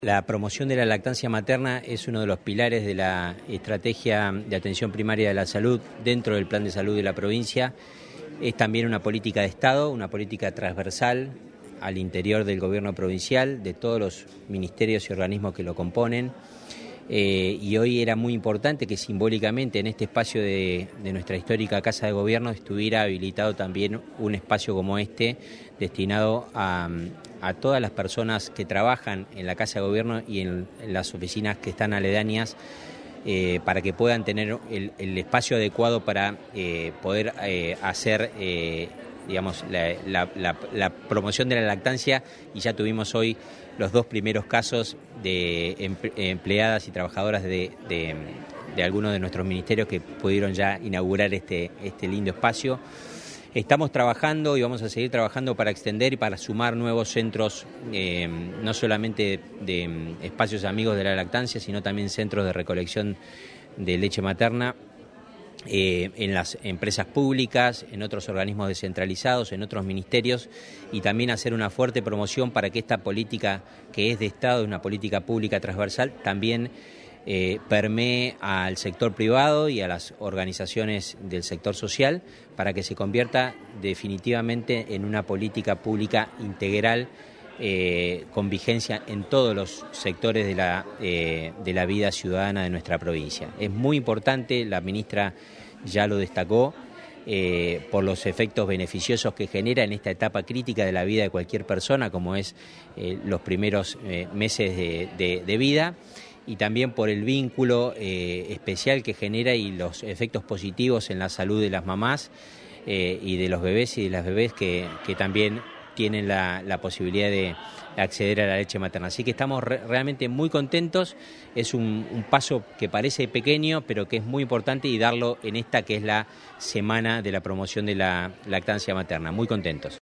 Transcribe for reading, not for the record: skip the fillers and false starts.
La promoción de la lactancia materna es uno de los pilares de la estrategia de atención primaria de la salud dentro del plan de salud de la provincia. Es también una política de Estado, una política transversal al interior del gobierno provincial, de todos los ministerios y organismos que lo componen. Y hoy era muy importante que simbólicamente en este espacio de nuestra histórica Casa de Gobierno estuviera habilitado también un espacio como este destinado a todas las personas que trabajan en la Casa de Gobierno y en las oficinas que están aledañas, para que puedan tener el espacio adecuado para poder hacer digamos, la promoción de la lactancia. Y ya tuvimos hoy los dos primeros casos de empleadas y trabajadoras de algunos de nuestros ministerios que pudieron ya inaugurar este lindo espacio. Estamos trabajando y vamos a seguir trabajando para extender y para sumar nuevos centros, no solamente de espacios amigos de la lactancia, sino también centros de recolección de leche materna en las empresas públicas, en otros organismos descentralizados, en otros ministerios, y también hacer una fuerte promoción para que esta política, que es de Estado, una política pública transversal, también permee al sector privado y a las organizaciones del sector social para que se convierta definitivamente en una política pública integral con vigencia en todos los sectores de la vida ciudadana de nuestra provincia. Es muy importante, la ministra ya lo destacó, por los efectos beneficiosos que genera en esta etapa crítica de la vida de cualquier persona, como es los primeros meses de vida, y también por el vínculo especial que genera y los efectos positivos en la salud de las mamás y de los bebés y de las bebés que también tienen la posibilidad de acceder a la leche materna. Así que estamos realmente muy contentos. Es un paso que parece pequeño, pero que es muy importante, y darlo en esta que es la semana de la promoción de la lactancia materna. Muy contentos.